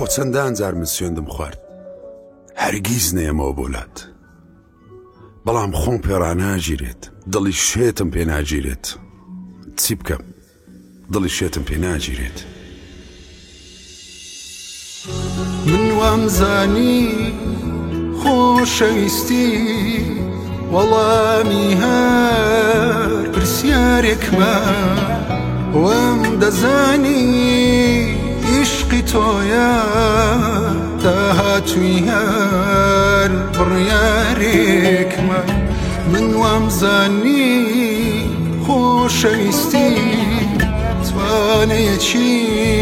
بۆ چەندان جارمن سوێندم خوارد هەرگیز نەیەمەوە بۆلات بەڵام خۆم پێڕاناگیرێت دڵی شێتم پێ ناگیرێت چی بکەم دڵی شێتم پێ ناگیرێت من وامزانی خۆشەویستی وەڵامی هەر پرسیارێکمە وەم دەزانی عشقی تۆیە داهاتووی هەر بڕیارێکمە من وامزانی خۆشەویستی توانەیەکی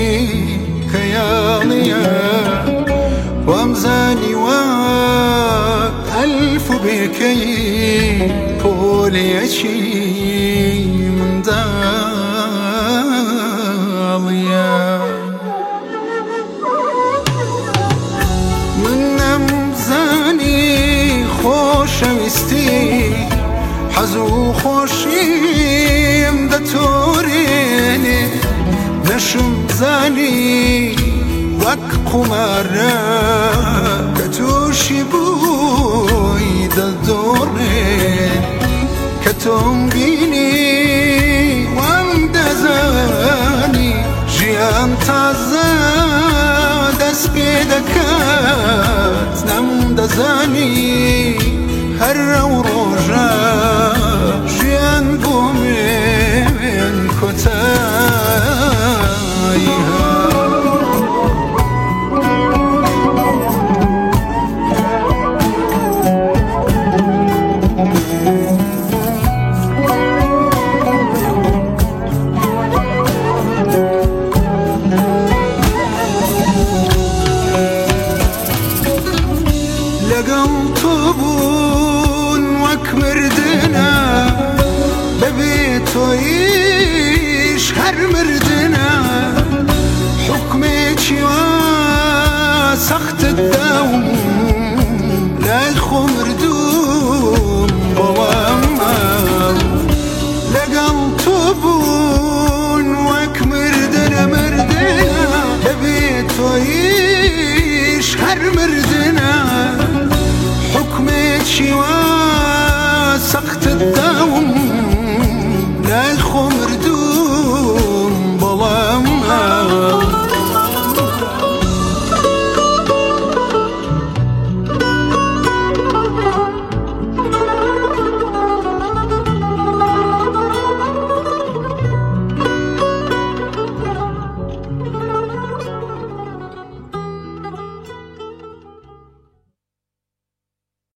کەیاڵیە وامزانی وە ئەلف و بێکەی پۆلەیەکی منداڵیە من نەمزانی خۆشەویستی حەز و خۆشیم دەتۆرێنێ نەشم زانی وەک قومارە کە تووشی بووی دەدۆڕێن کە تۆم بینی وەم دەزانی ژیان تازە دەست پێ دەکات نەم دەزانی هەر ئەو ڕۆژە ژیان بۆ من کۆتایی لەگەڵ تۆ بوون وەک مردنە بەبێ تۆیش هەر مردنە حکمێکی وە سەختت داوم لای خۆ مردوم بەوەمە لەگەڵ تۆ بوون وەک مردنە بەبێ تۆیش هەر مردنە حکمێکی وە سەختت